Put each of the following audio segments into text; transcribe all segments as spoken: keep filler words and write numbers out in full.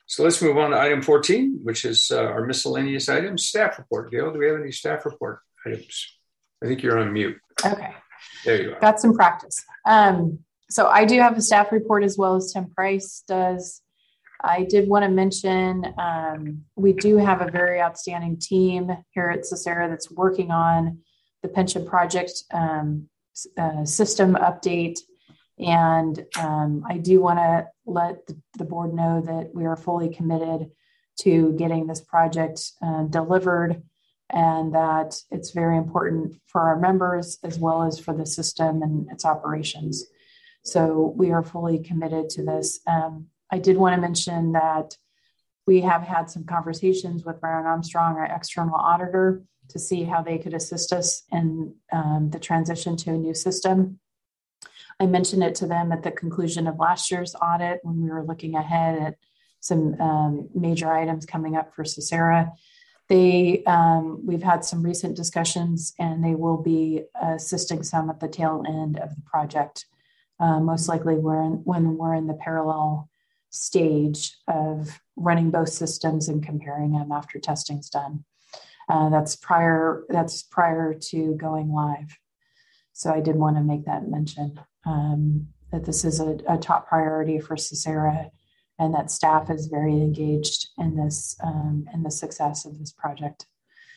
So let's move on to item fourteen, which is uh, our miscellaneous items. Staff report. Gail, do we have any staff report items? I think you're on mute. Okay. There you are. Got some practice. Um, so I do have a staff report as well as Tim Price does. I did want to mention um, we do have a very outstanding team here at Socera that's working on the pension project um, uh, system update. And um, I do want to let the, the board know that we are fully committed to getting this project uh, delivered, and that it's very important for our members as well as for the system and its operations. So we are fully committed to this. Um, I did want to mention that we have had some conversations with Brown Armstrong, our external auditor, to see how they could assist us in um, the transition to a new system. I mentioned it to them at the conclusion of last year's audit when we were looking ahead at some um, major items coming up for Socera. They, um, we've had some recent discussions, and they will be assisting some at the tail end of the project. Uh, most likely we're in, when we're in the parallel stage of running both systems and comparing them after testing's done. Uh, that's prior, that's prior to going live. So I did want to make that mention, um, that this is a, a top priority for Socera, and that staff is very engaged in this, um, in the success of this project.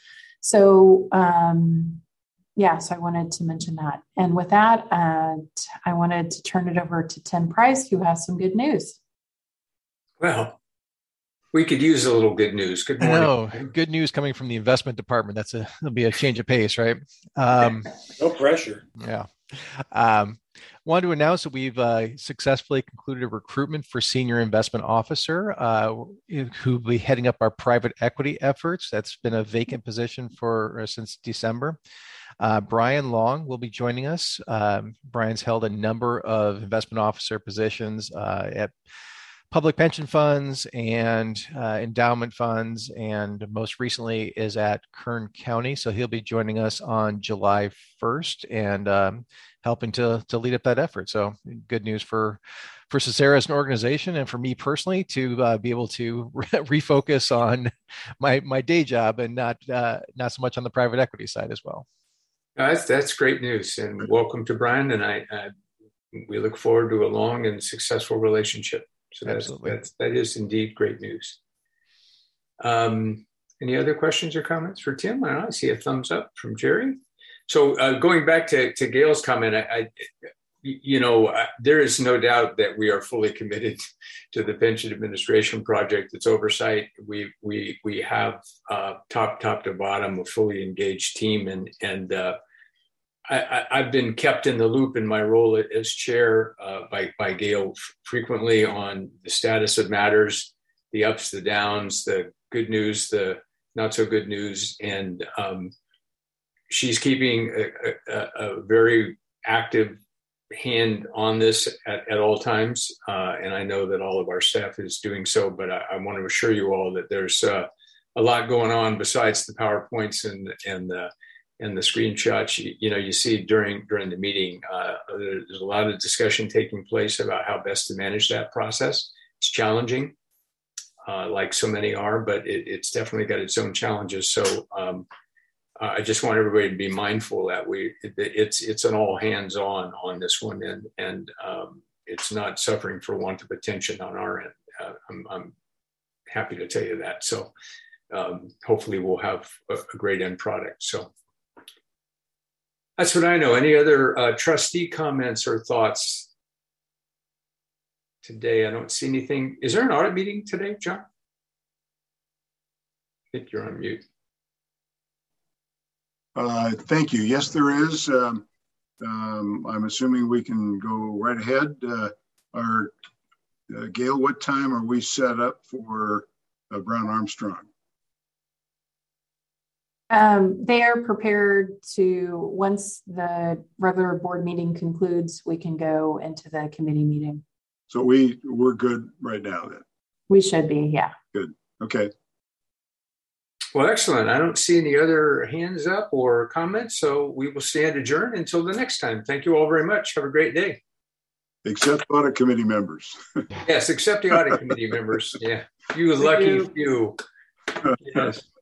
So, um, yeah, so I wanted to mention that. And with that, uh, I wanted to turn it over to Tim Price, who has some good news. Well, we could use a little good news. Good morning. I know. Good news coming from the investment department. That's a, that'll be a change of pace, right? Um, no pressure. Yeah. Um, wanted to announce that we've uh, successfully concluded a recruitment for senior investment officer uh, who will be heading up our private equity efforts. That's been a vacant position for uh, since December. Uh, Brian Long will be joining us. Um, Brian's held a number of investment officer positions uh, at public pension funds and uh, endowment funds, and most recently is at Kern County. So he'll be joining us on July first and um, helping to to lead up that effort. So good news for for Socera as an organization, and for me personally to uh, be able to re- refocus on my my day job and not uh, not so much on the private equity side as well. That's that's great news, and welcome to Brian. And I, I we look forward to a long and successful relationship. So that's, that's, that is indeed great news. Um, any other questions or comments for Tim? I don't know, I see a thumbs up from Jerry. So uh, going back to, to Gail's comment, I, I you know, uh, there is no doubt that we are fully committed to the pension administration project. Its oversight. We we we have uh, top top to bottom a fully engaged team, and and uh, I, I've been kept in the loop in my role as chair uh, by, by Gail frequently on the status of matters, the ups, the downs, the good news, the not so good news. And um, she's keeping a, a, a very active hand on this at, at all times. Uh, and I know that all of our staff is doing so, but I, I want to assure you all that there's uh, a lot going on besides the PowerPoints and, and the and the screenshots, you, you know, you see during during the meeting, uh, there's a lot of discussion taking place about how best to manage that process. It's challenging, uh, like so many are, but it, it's definitely got its own challenges. So um, uh, I just want everybody to be mindful that we it, it's it's an all hands on on this one, and and um, it's not suffering for want of attention on our end. Uh, I'm, I'm happy to tell you that. So um, hopefully we'll have a, a great end product. So. That's what I know. Any other uh, trustee comments or thoughts today? I don't see anything. Is there an audit meeting today, John? I think you're on mute. Uh, thank you. Yes, there is. Um, um, I'm assuming we can go right ahead. Uh, our uh, Gail, what time are we set up for uh, Brown Armstrong? Um, they are prepared to, once the regular board meeting concludes, we can go into the committee meeting. So we, we're good right now then? We should be, yeah. Good, okay. Well, excellent. I don't see any other hands up or comments, so we will stand adjourned until the next time. Thank you all very much. Have a great day. Except audit committee members. Yes, except the audit committee members. Yeah, you lucky you. few. Yes.